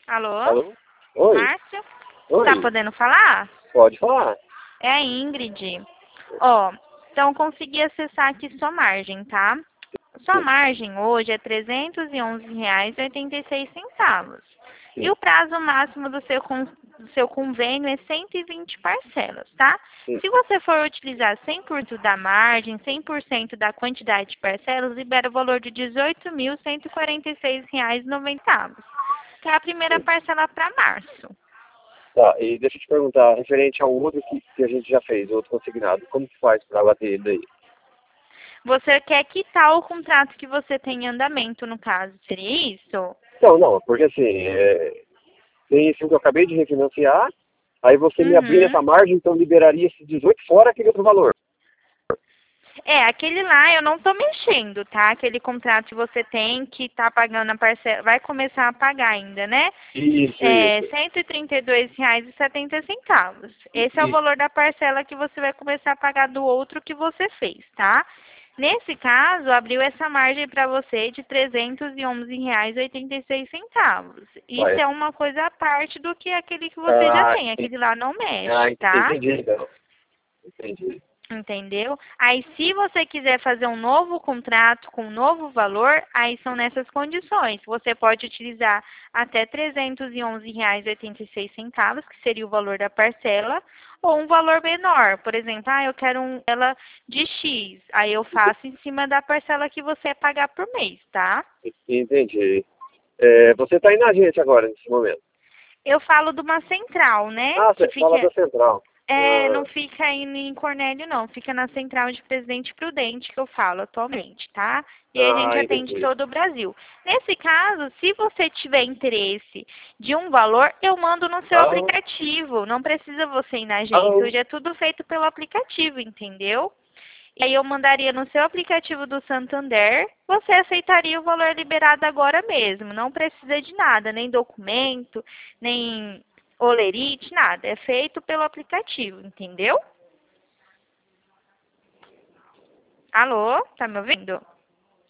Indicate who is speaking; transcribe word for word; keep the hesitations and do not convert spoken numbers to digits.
Speaker 1: Alô?
Speaker 2: Alô? Oi?
Speaker 1: Márcio?
Speaker 2: Oi?
Speaker 1: Tá podendo falar?
Speaker 2: Pode falar.
Speaker 1: É a Ingrid. Ó, então consegui acessar aqui sua margem, tá? Sua
Speaker 2: Sim,
Speaker 1: margem hoje é trezentos e onze reais e oitenta e seis centavos. E
Speaker 2: sim,
Speaker 1: o prazo máximo do seu, con- do seu convênio é cento e vinte parcelas, tá?
Speaker 2: sim.
Speaker 1: Se você for utilizar cem por cento da margem, cem por cento da quantidade de parcelas, libera o valor de dezoito mil cento e quarenta e seis reais e noventa centavos, que é a primeira
Speaker 2: Sim.
Speaker 1: parcela para março.
Speaker 2: Tá, e deixa eu te perguntar, referente ao outro que, que a gente já fez, o outro consignado, como que faz para bater ele daí?
Speaker 1: Você quer quitar o contrato que você tem em andamento, no caso, seria isso?
Speaker 2: Não, não, porque assim, é, tem esse que eu acabei de refinanciar, aí você me abrindo
Speaker 1: Uhum.
Speaker 2: essa margem, então liberaria esse dezoito fora aquele outro valor.
Speaker 1: É, aquele lá eu não tô mexendo, tá? Aquele contrato que você tem que tá pagando a parcela, vai começar a pagar ainda, né?
Speaker 2: Isso,
Speaker 1: É
Speaker 2: isso.
Speaker 1: cento e trinta e dois reais e setenta centavos. Esse é o
Speaker 2: Isso.
Speaker 1: valor da parcela que você vai começar a pagar do outro que você fez, tá? Nesse caso, abriu essa margem para você de trezentos e onze reais e oitenta e seis centavos. Isso
Speaker 2: Vai.
Speaker 1: é uma coisa à parte do que aquele que você já
Speaker 2: Ah,
Speaker 1: tem.
Speaker 2: en-
Speaker 1: Aquele lá não
Speaker 2: ah,
Speaker 1: mexe, tá?
Speaker 2: entendi, então. Entendi.
Speaker 1: Entendeu? Aí, se você quiser fazer um novo contrato com um novo valor, aí são nessas condições. Você pode utilizar até trezentos e onze reais e oitenta e seis centavos, que seria o valor da parcela, ou um valor menor. Por exemplo, ah, eu quero um ela de X. Aí eu faço em cima da parcela que você pagar por mês, tá?
Speaker 2: Entendi. É, você está aí na gente agora, nesse momento.
Speaker 1: Eu falo de uma central, né?
Speaker 2: Ah,
Speaker 1: Que
Speaker 2: você fala
Speaker 1: fica
Speaker 2: da central.
Speaker 1: É, não
Speaker 2: Ah,
Speaker 1: fica aí em Cornélio, não. Fica na central de Presidente Prudente, que eu falo atualmente, tá? E aí a gente
Speaker 2: ah,
Speaker 1: atende
Speaker 2: entendi.
Speaker 1: todo o Brasil. Nesse caso, se você tiver interesse de um valor, eu mando no seu
Speaker 2: Ah,
Speaker 1: aplicativo. Não precisa você ir na agência.
Speaker 2: ah,
Speaker 1: Hoje é tudo feito pelo aplicativo, entendeu? E aí eu mandaria no seu aplicativo do Santander, você aceitaria o valor liberado agora mesmo. Não precisa de nada, nem documento, nem olerite, nada. É feito pelo aplicativo, entendeu? Alô? Tá me ouvindo?